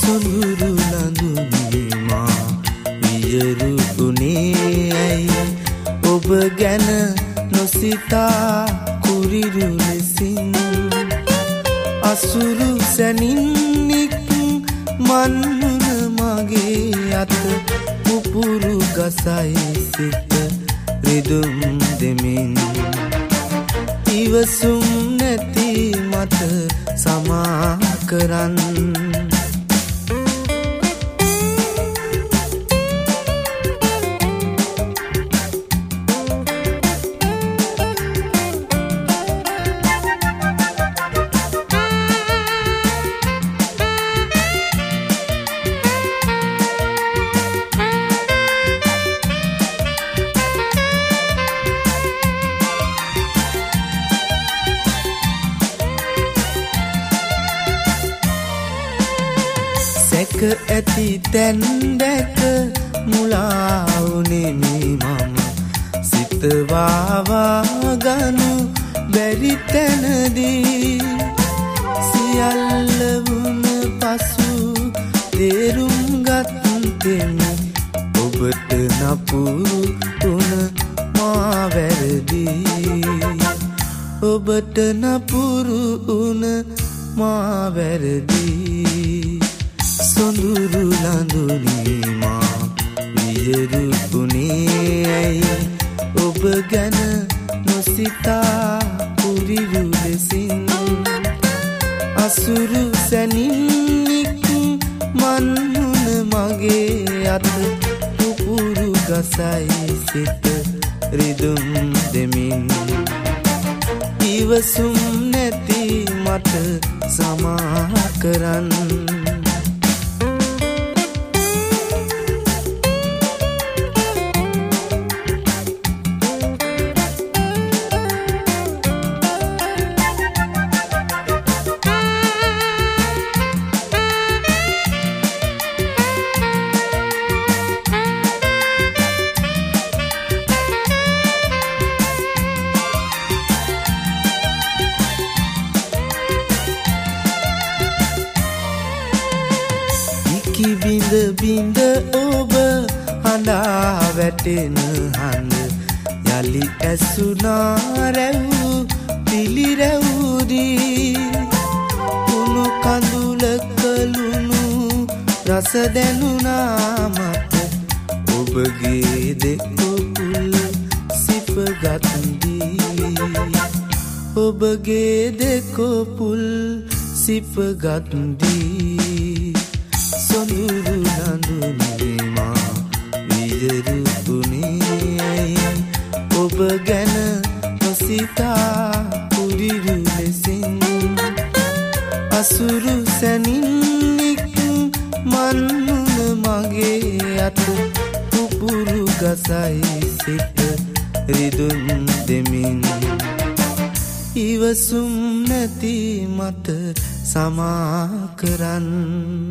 සොඳුරු ලඳුනේ මා වියරුුනේ ඇයි ඔබ ගැන නොසිතා කුරිරු ලෙසින් අසුරු සැනින්නික් මන්නුන මගේ අත පුපුරු ගසයි සිත රිදුම් දෙමින් ඉවසුම් නැති මට සමා කරන් ඇති තැන් දැක මුලාවුනේ මේ මම සිතවාවා ගනු බැරි තැනදී සියල්ල වුණ පසු තේරුම් ගත්තෙමි ඔබට නපුරු වුණ මා වැරදි ඔබට නපුරු වුණ මා වැරදි සොඳුරු ලඳුනේ මා වියරුුනේ ඇයි ඔබ ගැන නොසිතා කුරිරු ලෙසින් අසුරු සැනින්නික් මන්නුන මගේ අත පුපුරු ගසයි සිත රිදුම් දෙමින් ඉවසුම් නැති මට සමා කරන් බිඳ බිඳ ඔබ හඬා වැටෙන හඬ යලි ඇසුනා රැව් පිළිරැව්දී කුණු කඳුලක ලුණු රස දැනුණා මට ඔබගේ දෙකොපුල් සිපගත් දී ඔබගේ දෙකොපුල් සිපගත් දී සොඳුරු ලඳුනේ මා වියරුුනේ ඇයි ඔබ ගැන නොසිතා කුරිරු ලෙසින් අසුරු සැනින්නික් මන්නුන මගේ අත පුපුරු ගසයි සිත රිදුම් දෙමින් ඉවසුම් නැති මට සමා කරන්